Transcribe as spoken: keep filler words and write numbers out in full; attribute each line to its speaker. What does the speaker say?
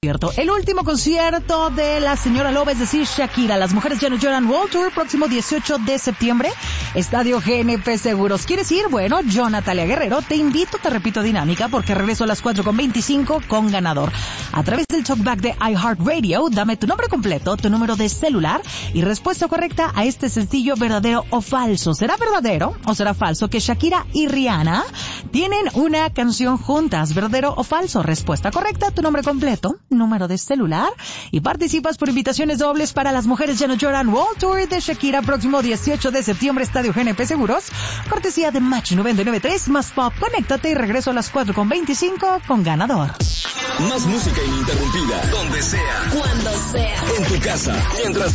Speaker 1: concierto. El último concierto de la señora Loba, es decir, Shakira. Las mujeres ya no lloran World Tour, próximo dieciocho de septiembre, Estadio G N P Seguros. ¿Quieres ir? Bueno, yo, Natalia Guerrero, te invito, te repito, dinámica, porque regreso a las cuatro con veinticinco con ganador. A través del talkback de iHeartRadio, dame tu nombre completo, tu número de celular y respuesta correcta a este sencillo verdadero o falso. ¿Será verdadero o será falso que Shakira y Rihanna tienen una canción juntas? ¿Verdadero o falso? Respuesta correcta, tu nombre completo, número de celular y participas por invitaciones dobles para Las Mujeres Ya No Lloran World Tour de Shakira, próximo dieciocho de septiembre, Estadio G N P Seguros, cortesía de Match noventa y nueve punto tres más Pop. Conéctate y regreso a las cuatro con veinticinco con ganador.
Speaker 2: Más música ininterrumpida, donde sea,
Speaker 3: cuando sea,
Speaker 2: en tu casa, mientras